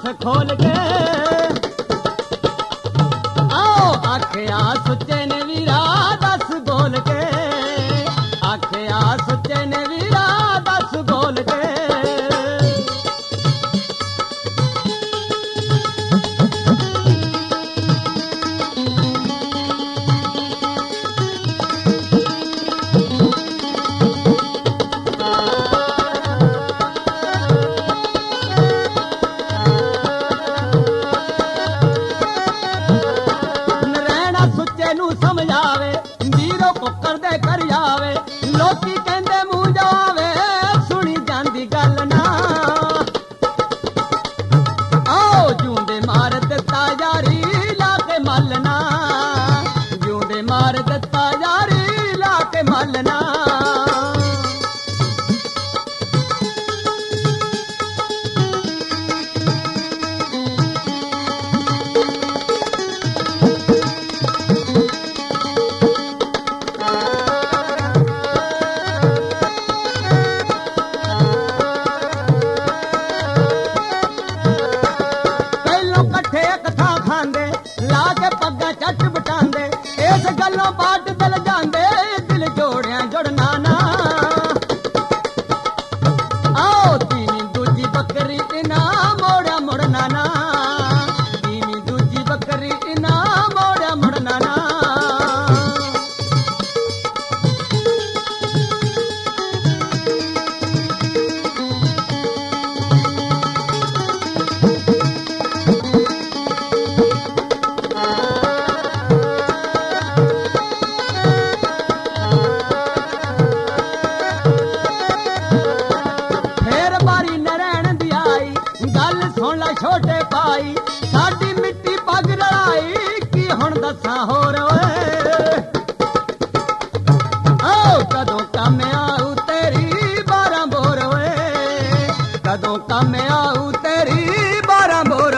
खोल के आओ आखिया सुच्चे ने वीरा दस बोल के आखिया सुच्चे ने वीरा दस बोल के समझावे वीरो पुक्कर दे कर जावे लोकी कहंदे मुंह जावे सुनी जांदी गल ना आओ जूंदे मार दिता यारी ला के मलना जूंदे मार दिता यारी ला के मलना झट बटांदे इस गलों बात दिल जांदे दिल जोड़िया जुड़ना ना आओ तीनी दूजी बकरी इना मोड़ा मुड़ना ना तीनी दूजी बकरी इना मोड़ा मुड़ना ना छोटे पाई साडी मिट्टी पग रलाई की हुण दसा होर आओ कदों कम आऊ तेरी 12 बोर कदों कम आऊ तेरी 12 बोर